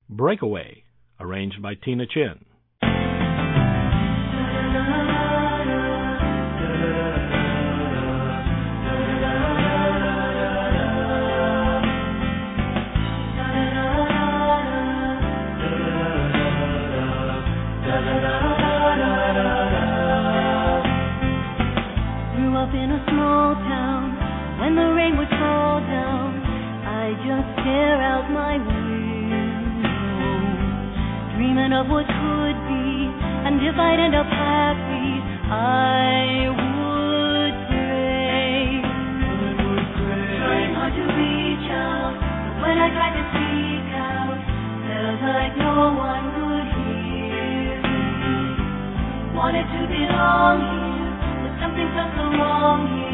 Breakaway, arranged by Tina Chin. Grew up in a small town. When the rain would fall down, I just stare out my window, dreaming of what could be. And if I'd end up happy, I would pray. Trying hard to reach out, but when I tried to speak out, felt like no one could hear me. Wanted to belong here, but something felt so wrong here.